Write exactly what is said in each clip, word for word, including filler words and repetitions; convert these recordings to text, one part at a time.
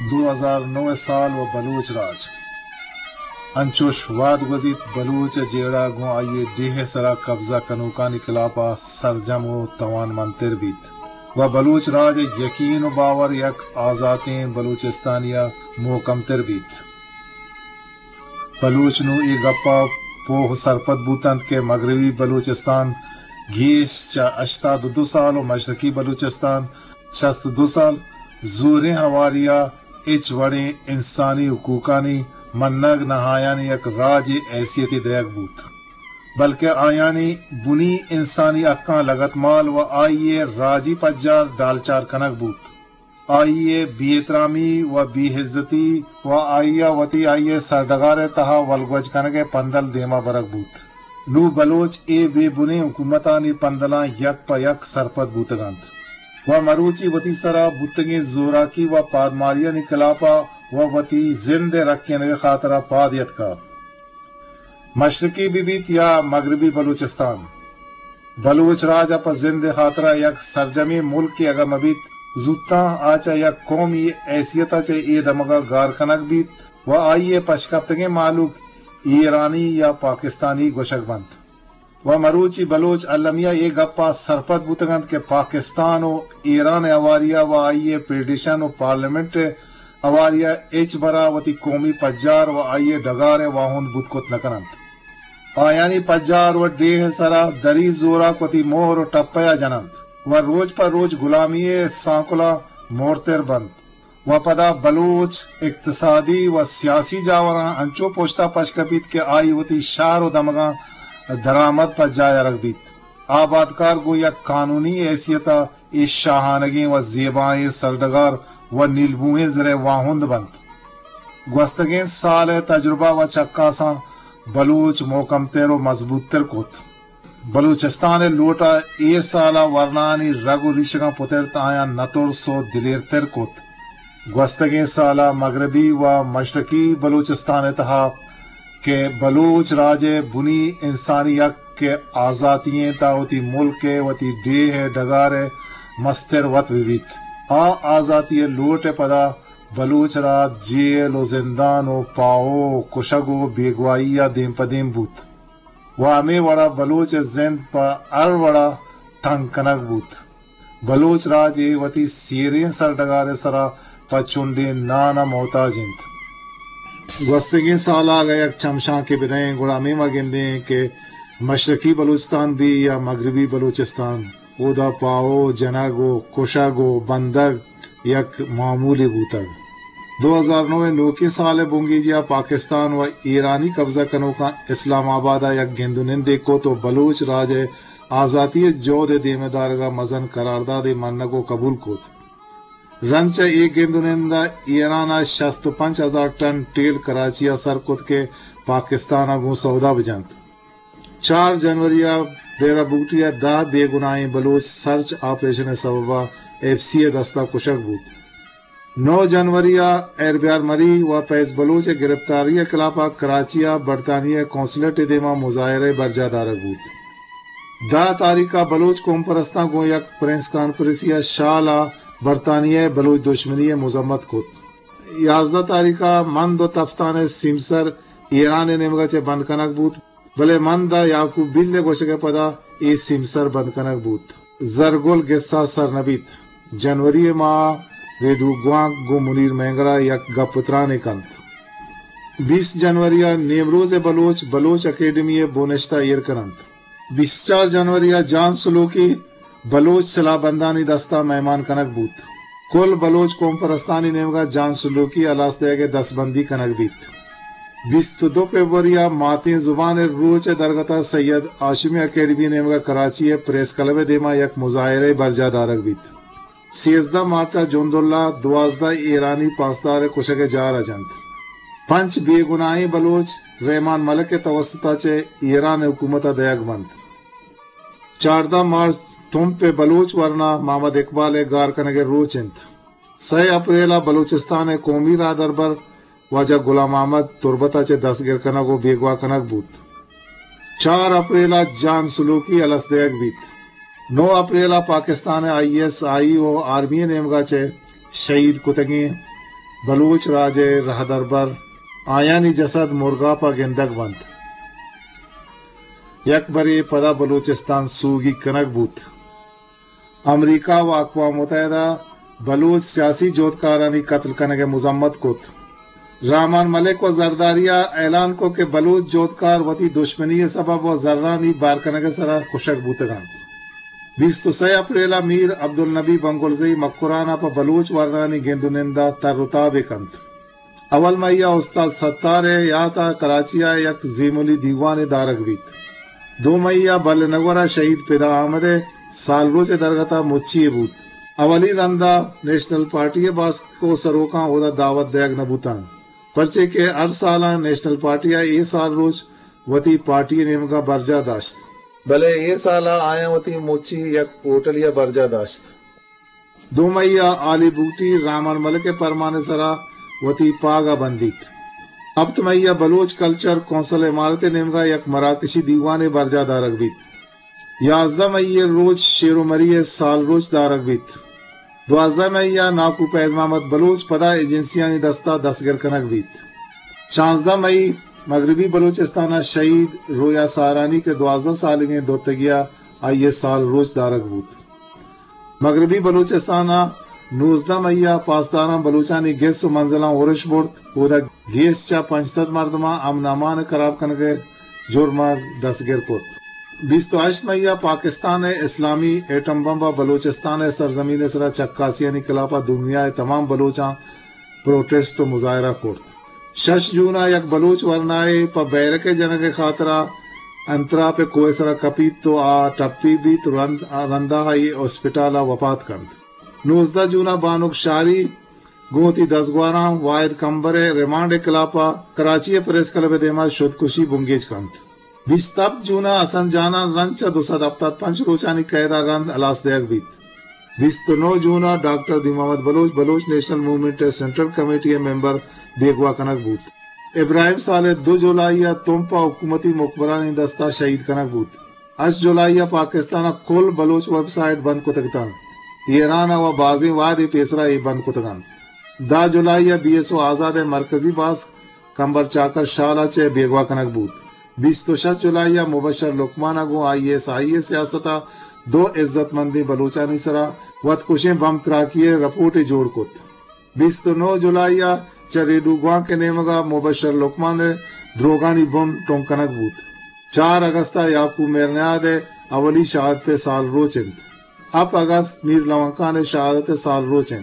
دو ہزار نو سال و بلوچ راج انچوش واد گزیت بلوچ جیڑا گو آئیے دیہ سرا قبضہ کنوکانی کلاپا سرجم و توان منتر بیت و بلوچ راج یقین و باور یک آزاتیں بلوچستانیہ محکم تر بیت بلوچ نو ای گپا پوہ سرپت بوتند کے مغربی بلوچستان گیش چا اشتا دو دو سال و مشرقی بلوچستان شست دو سال زوریں ہواریا اچ وڑے انسانی حقوقانی منگ نہایانی یک راج حیثیتی دیگ بوت بلکہ آیانی بنی انسانی اکاں لگت مال و آئیے راجی پجار ڈالچار کنک بوت آئیے بی احترامی و بی عزتی و آئیے وتی آئیے سردگار تہا ولگوج کنگے پندل دیما برک بوت نو بلوچ اے بے بنے حکومتانی پندلاں یک پا یک سرپت بوتگاند و مروچی وتی سرا بوتگیں زوراکی و پادماریہ نکلاپا و وتی زند رکھنے خاطرہ پادیت کا مشرقی بھی بیت یا مغربی بلوچستان بلوچ راج اپا زند خاطرہ یک سرجمی ملک کی اگا مبیت زوتا آچا یک قومی حیثیتا چے اے دمگا گار کنک بیت و آئیے پشکفتگیں معلوم ایرانی یا پاکستانی گوشک بند و مروچی بلوچ علمیہ یہ گپا سرپت بوتگند کے پاکستان و ایران اواریا و آئیے پیڈیشن و پارلیمنٹ اواریا ایچ برا وتی قومی پجار و آئیے ڈگار واہن بوت کت نکنند آیانی پجار و ڈیہ سرا دری زورا کتی مہر و ٹپیا جنند و روج پر روج غلامی سانکلا مورتر بند و پدا بلوچ اقتصادی و سیاسی جاوراں انچو پوشتا پشکپیت کے آئی ہوتی شار و دمگاں درآمد پر جایا رکھ بیت آبادکار گو یک قانونی حیثیتا اس شاہانگی و زیبائیں سردگار و نیلبوئیں زرے واہند بند گوستگیں سال تجربہ و چکاساں بلوچ محکم تیر و مضبوط تر کوت بلوچستان لوٹا اے سالہ ورنانی رگو ریشگاں پترت آیا نتور سو دلیر تر کوت گوستگیں سالہ مغربی و مشرقی بلوچستان تہا کہ بلوچ راج بنی انسانیت کے آزاتییں تا ہوتی ملک وتی ڈیہ ڈگار مستر وط ویت آ آزاتی لوٹ پدا بلوچ راج جیل و زندان و پاؤ کشگ و بیگوائیا دیم پدیم بوت و ہمیں وڑا بلوچ زند پا ار وڑا تنگ کنک بوت بلوچ راج وتی سیرین سردگار سرا پچونڈی نانا محتاج انت گوستگی سال آ گیا چمشاں کے بدائیں غلامی مگندیں کہ مشرقی بلوچستان بھی یا مغربی بلوچستان اودا پاؤ جناگو کوشاگو بندگ یک معمولی بوتگ دو ہزار نو نوکی سال بونگی جیا پاکستان و ایرانی قبضہ کنو کا اسلام آبادہ یک گندنندے کو تو بلوچ راج آزادی جود دیمے دارگا مزن قرارداد منگو قبول کوت رنچ ایک گندنندہ ایرانا شست پنچ ہزار ٹن ٹیل کراچیا سرکت کے پاکستان اگو سودا بجانت چار جنوریہ بیرا بوٹیا دا بے گناہیں بلوچ سرچ آپریشن سببا ایف سی دستہ کشک بوت نو جنوریہ ایربیار مری و پیس بلوچ گرفتاری کلاپا کراچیا برطانیہ کونسلیٹ دیما مظاہرے برجا دارک بوت دا تاریخہ بلوچ قوم پرستان کو یک پرنس کانفرنسیا شالا برطانیہ بلوچ دشمنی مذمت کت یازدہ تاریخہ مند و تفتان سیمسر ایران نمگا چے بند کنک بوت بلے مندہ یعقوب بل گوشک پدا ای سیمسر بند کنک بوت زرگل گسا سرنبیت جنوری ماہ ریدو گوانک گو منیر مینگرا یک گپتران کنت بیس جنوریہ نیمروز بلوچ بلوچ اکیڈمی بونشتہ ایر کنند بیس چار جنوریہ جان سلوکی بلوچ سلا بندانی دستہ مہمان کنک بوت کل بلوچ قوم پرستانی نیمگا جان سلوکی الاس دے گے دس بندی کنک بیت بیست دو فیبریا ماتین زبان روچ درگتا سید آشمی اکیڈمی نیمگا کراچی پریس کلب دیما یک مظاہرے برجا دارک بیت سیزدہ مارچہ جوند اللہ دوازدہ ایرانی پاسدار کشک جار اجنت پنچ بے گناہی بلوچ رحمان ملک کے توسطہ چے ایران حکومت دیگ بند چاردہ مارچ تم پہ بلوچ ورنہ محمد اقبال گار کنگے روچ انت سی اپریلا بلوچستان قومی راہ دربر واجہ غلام احمد تربتا چے دس گر کنگو بیگوا کنگ بوت چار اپریلا جان سلوکی السدیگ بیت نو اپریلا پاکستان آئی ایس آئی و آرمی نیمگا چے شہید کتگیں بلوچ راجے رہ دربر آیانی جسد مرغا پا گندگ بند یک بری پدا بلوچستان سوگی کنک بوت امریکہ و اقوام متحدہ بلوچ سیاسی جوتکارانی قتل کنگ مذمت کت رامان ملک و زرداریہ اعلان کو کہ بلوچ جوتکار وتی دشمنی سبب و ذرانی بار کنگ سرا کشک بوتگان بیست و سه اپریلا میر عبدالنبی بنگلزئی مکرانا پا بلوچ ورنانی گندونندہ ترتاب کند اول میا استاد ستار یاتا کراچیا یک زیمولی دیوان دارگ بیت دو میا بل نگورا شہید پیدا آمد سال روچ درگتا مچی بود اولی رندہ نیشنل پارٹی باس کو سروکاں ہودا دعوت دیگ نبوتان پرچے کے ار سالہ نیشنل پارٹی اے سال روچ وتی پارٹی نیمگا برجا داشت بلے اے سالہ آیا وتی مچی یک پورٹلیا برجا داشت دو میا آلی بوٹی رامان ملک پرمانے سرا وتی پاگا بندیت اب تمیا بلوچ کلچر کونسل عمارت نیمگا یک مراکشی دیوان برجا دارگ بیت یازدہ مئی روچ شیر و مری سال روچ دارگ بیت دوازدہ مئی ناکو پیز محمد بلوچ پدا ایجنسیانی دستہ دستگر کنک بیت چانزدہ مئی مغربی بلوچستانہ شہید رویا سارانی کے دوازدہ سالگیں دوتگیا آئیے سال روچ دارگ بوت مغربی بلوچستانہ نوزدہ میا پاسداران بلوچانی گیس و منزلاں اورش برت اودا گیس چا پنچتت مردمہ امنامان خراب کنگے جرمہ دستگیر کت بیست و ہشت مئی پاکستان اسلامی ایٹم بمبا بلوچستان سرزمین سرا چکاسیانی خلافہ دنیا تمام بلوچاں پروٹیسٹ و مظاہرہ کرت شش جونا یک بلوچ ورنائے پا بیرک جنگ خاطرہ انترا پہ کوئے سرا کپیت تو آ ٹپی بیت رندہ ہائی ہسپٹالا وفات کند نوزدہ جونا بانک شاری گوتی دزگواراں واحد کمبرے ریمانڈ خلافہ کراچی پریس کلب دیما شدکشی بنگیج کند بیستب جونا اسن جانا رنچ دو سد افتاد پنچ روچانی قیدہ گند الاس دیگ بیت بیست نو جونا ڈاکٹر دی Muhammad Baloch Baloch national movement central committee member بیگوا کنک بوت ابراہیم صالح دو جولائیہ تومپا حکومتی مقبرانی دستہ شہید کنک بوت اس جولائیہ پاکستانہ کل بلوچ ویب سائٹ بند کو تکتان ایران و بازی وادی پیسرا ای بند کو تکان دا جولائیہ بی ایس او آزاد مرکزی باس کمبر چاکر شالا چے بیگوا کنک بوت بیست و شش جولائیہ مبشر لقمانہ گو آئی ایس آئی ایس سیاستہ دو عزت مندی بلوچانی سرا وط کشیں بم تراکیے رپورٹ جوڑ کت بیست و نو جولائیہ چریڈو گواں کے نیمگا مبشر لقمان دروگانی بم ٹونکنک بوت چار اگستہ یاکو میرنیاد اولی شہادت سال روچند اب اگست میر لونکان شہادت سال روچند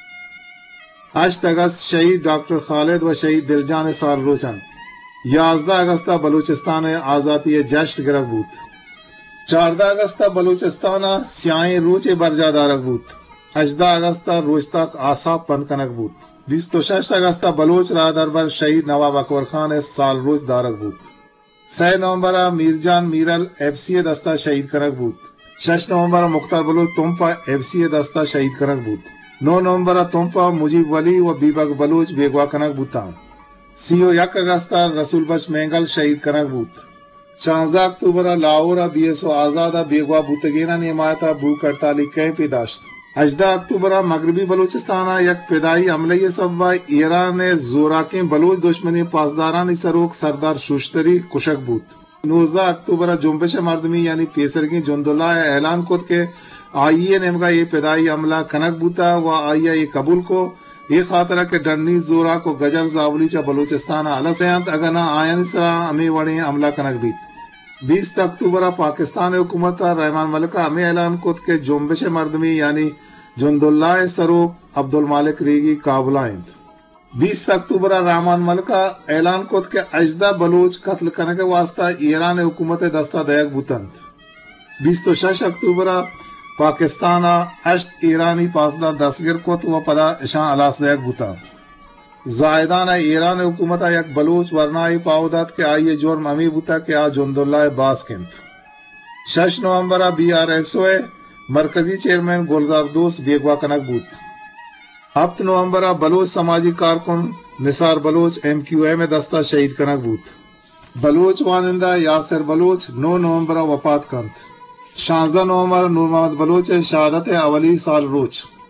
اشت اگست شہید ڈاکٹر خالد و شہید دلجان سال روچند یازدہ اگستہ بلوچستان آزادی جشن گرگ بوت چاردہ اگستہ بلوچستان سیائیں روچ برجا دارگ بوت اجدہ اگستہ روچ تک آساب پند کنک بوت بیست و شش اگستہ بلوچ راہ دربر شہید نواب اکبر خان سال روچ دارگ بوت سی نومبر میرجان میرل ایف سی دستہ شہید کنک بوت شش نومبر مختار بلوچ تومپا ایف سی دستہ شہید کنک بوت نو نومبر تومپا مجیب ولی و بیبک بلوچ بیگوا کنک بوتان سیو یک اگستہ رسول بچ مینگل شہید کنک بوت چانزدہ October Lahore B S O آزادہ بیگوا بوتگینا نیمایتا بھوک ہڑتالی کہیں پیداشت اجدہ اکتوبر مغربی بلوچستانہ یک پیدائی عملی سبب ایران زوراکیں بلوچ دشمنی پاسدارانی سروک سردار شوشتری کشک بوت نوزدہ اکتوبر جنبش مردمی یعنی پیسرگی جندلہ اعلان کت کے آئیے نیمگا یہ پیدائی عملہ کنک بوتا و آئیے یہ قبول کو یہ خاطرہ کے ڈنی زورا کو گجر زاولی چا بلوچستان علا سیانت اگنا آئین سرا امی وڑی عملہ کنک بیت بیس اکتوبر پاکستان حکومت رحمان ملکہ ہمیں اعلان کت کے جنبش مردمی یعنی جند اللہ سروک عبد المالک ریگی کابل آئند بیس اکتوبر رحمان ملکہ اعلان کت کے اجدہ بلوچ قتل کرنے کے واسطہ ایران حکومت دستہ دیگ بوتند بیس شش اکتوبر پاکستان اشت ایرانی پاسدار دستگیر کت و پدا اشان الاس دیگ بوتند زائدان ایران حکومت یک بلوچ ورنائی پاودات کے آئیے جرم امی بوتا کہ آ جند اللہ باس کنت شش November B R S O مرکزی چیئرمین گلزار دوست بیگوا کنک بوت ہفت نومبر بلوچ سماجی کارکن نثار بلوچ ایم کیو اے میں دستہ شہید کنک بوت بلوچ وانندہ یاسر بلوچ نو نومبر وفات کنت شانزدہ نومبر نور محمد بلوچ شہادت اولی سال روچ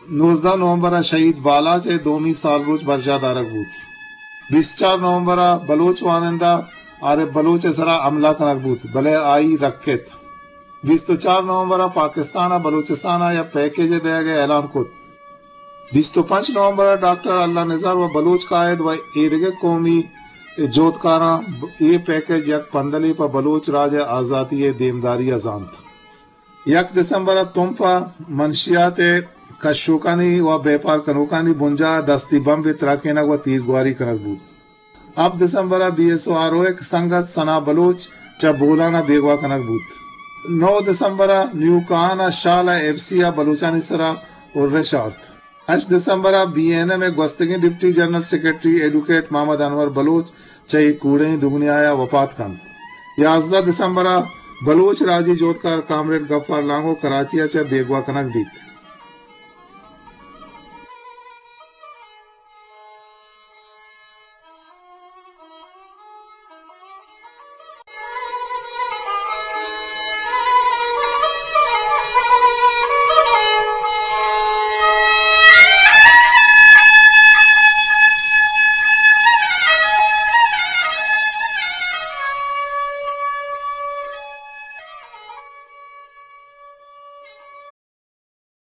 نوزدہ نومبر شہید بالا چے دومی سال روچ برجا دارک بود بیس چار نومبر بلوچ وانندہ آرے بلوچ سرا عملہ کنک بود بلے آئی رکھت بیس تو چار نومبر پاکستانہ بلوچستانہ یا پیکیج دے گئے اعلان کت بیس تو پانچ نومبر ڈاکٹر اللہ نظر و بلوچ قائد و ایرگے قومی جوتکاراں یہ پیکیج یک پندلی پا بلوچ راج آزادی دیمداری ازانت یک دسمبر تم پا منشیات کشوکانی و بیپار کنوکانی بنجا دستی بم بھی تراکینک و تیرگواری کنک بود اب December B S O R O ایک سنگت سنا بلوچ چا بولانا بیگوا کنک بود نو دسمبر نیو کہانا شالا ایفسیا بلوچانی سرا اور رشارت اچ دسمبر بی این اے میں گوستگی deputy general secretary advocate Muhammad Anwar Baloch چاہی کوڑیں دگنی آیا وفات کند یازدہ دسمبر بلوچ راجی جوتکار کامریڈ گفار لانگو کراچی چا بیگوا کنک بیت